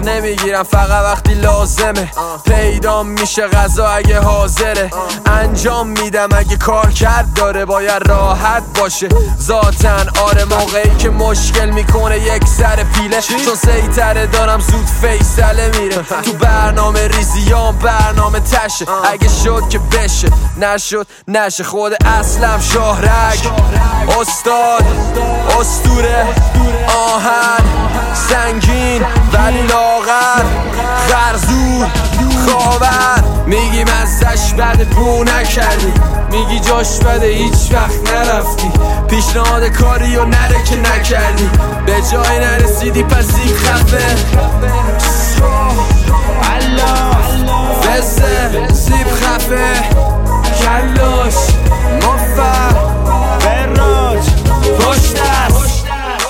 نمیگیرم فقط وقتی لازمه. پیدا میشه غذا اگه حاضره، انجام میدم اگه کار کرد داره. باید راحت باشه ذاتن، آره موقعی که مشکل میکنه یک سر پیله، چون سیطره دارم زود فیصله میره. تو برنامه ریزیام برنامه تشه، اگه شد که بشه، نشد نشه. خود اصلم شاهرگ، استاد اسطوره، آهن سنگین ولی لاغر، خرزور خاور. میگی مزش بده بو نکردی، میگی جاش بده هیچ وقت نرفتی. پیشنهاد کاری و نره که نکردی، به جای نرسیدی پس این خفه. وزه سیب خفه، کلاش مفر براج، پشت است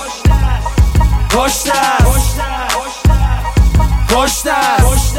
پشت است پشت است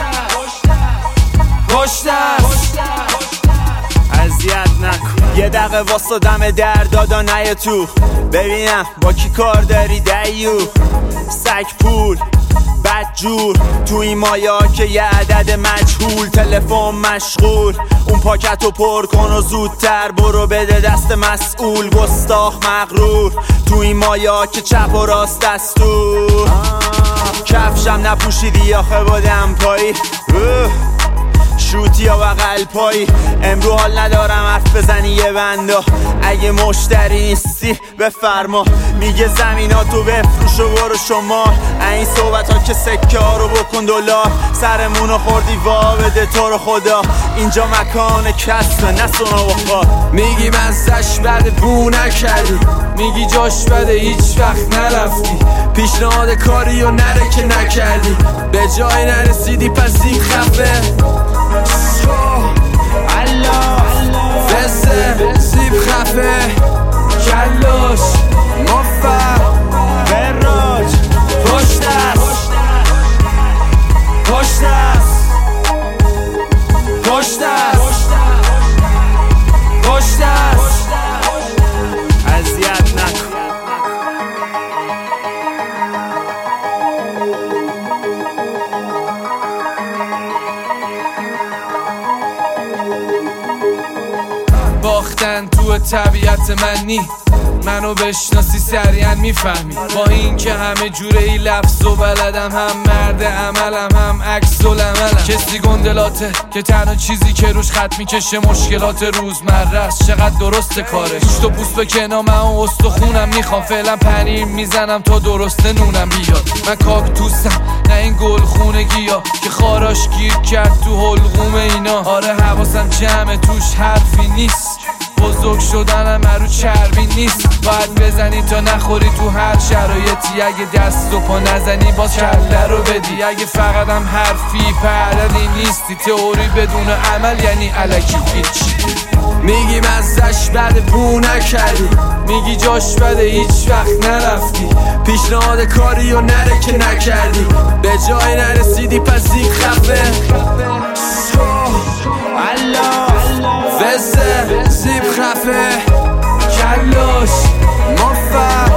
پشت است. اذیت نکن یه دقیقه واسه دم در دادا نیا تو، ببینم با کی کار داری دیو. سگ پول بدجور تو این مایا که یه عدد مجهول. تلفن مشغول، اون پاکتو پر کن و زودتر برو بده دست مسئول. گستاخ مغرور تو این مایا که چپ و راست دستور. کفشم نپوشیدی آخه بادم پایی، شوتی یا بغل پایی. امرو حال ندارم حرف بزنی یه بندا، اگه مشتری نیستی بفرما. میگه زمیناتو بفروش و برو شما، این صحبت ها که سکه ها رو بکن دلار. سرمونو خوردی وا بده تو رو خدا، اینجا مکان کسبه نه سونا و خواه. میگی مزش بده بو نکردی، میگی جاش بده هیچ وقت نرفتی. پیشنهاد کاری و نره که نکردی، به جای نرسیدی پس این خفه. وزه سیب خفه، کلاش مفر براج، پشت است پشت است پشت است پشت است. اذیت نکن باختن تو طبیعت من نی، منو بشناسی سریعا میفهمی. با این که همه جوره ای لفظ و بلدم، هم مرد عملم هم عکس العملم. کسی گندلاته که تنها چیزی که روش خط میکشه مشکلات روزمره است. چقدر درسته کارش، تو پوست بکنم من اون استخونم میخوام. فعلا پنیر میزنم تا درسته نونم بیاد. من کاکتوسم نه این گل خونه گیا که خاراش گیر کرد تو حلقوم اینا. آره حواسم جمعه توش حرفی نیست، بزرگ شدنم رو چربی نیست. باید بزنی تا نخوری تو هر شرایطی، اگه دست و پا نزنی باز کله رو بدی. اگه فقط هم حرفی پردی نیستی، تئوری بدون عمل یعنی الکی هیچ. میگی مزش بده بو نکردی، میگی جاش بده هیچ وقت نرفتی. پیشنهاد کاری و نره که نکردی، به جای نرسیدی پس این خفه. وزه سیب خفه، کلاش مفر